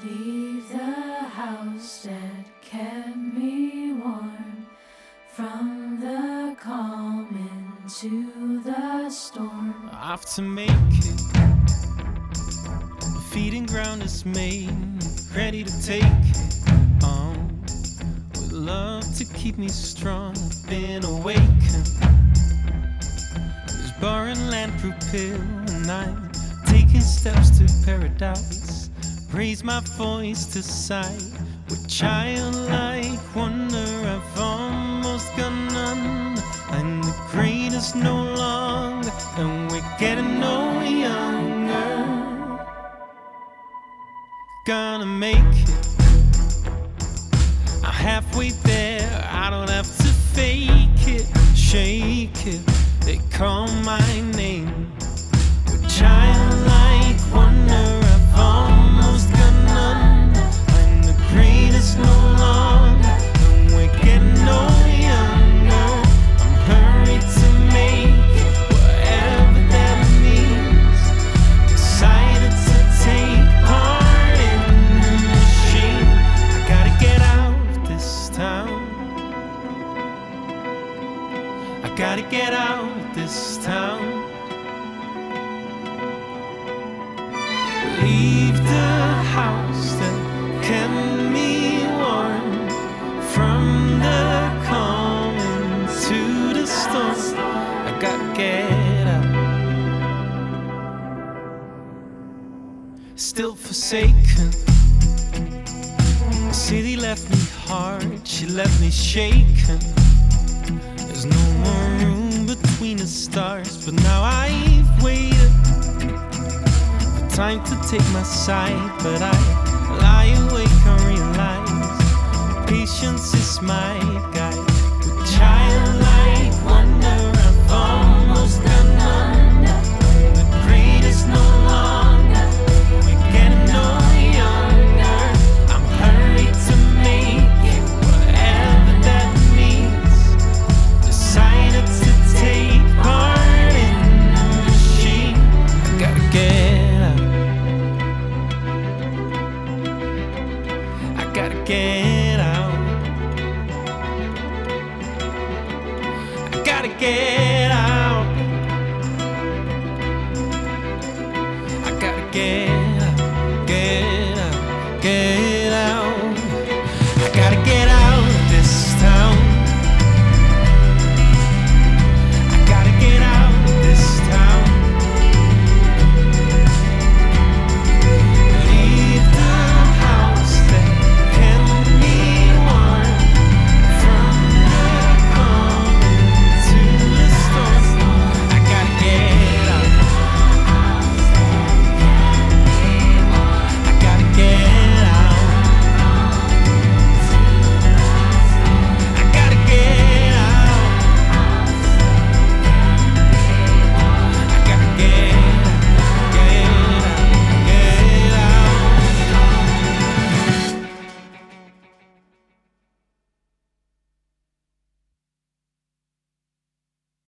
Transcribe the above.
Leave the house that kept me warm, from the calm into the storm. Off to make it, the feeding ground is made, ready to take it on. With love to keep me strong, I've been awakened. This barren land prepared, and I'm taking steps to paradise. Raise my voice to sight with childlike wonder. I've almost got none, and the greatest no longer, and we're getting no younger. Gonna make it, I'm halfway there, I don't have to fake it, shake it, they call my name with childlike wonder. I've almost got none, I'm the greatest no longer, and we're getting no younger. I'm hurried to make it, whatever that means. Decided to take part in the machine. I gotta get out of this town, I gotta get out of this town. Leave the house that kept me warm, from the calm into the storm. I gotta get out. Still forsaken, the city left me hard, she left me shaken. There's no more room between the stars, but now I've waited time to take my side, but I lie awake and realize patience is my guide. With childlike wonder, I've almost got none, the greatest no longer, we're getting no younger. I'm hurried to make it, whatever that means. Decided to take part in the machine. I gotta get out, gotta get out, I gotta get out.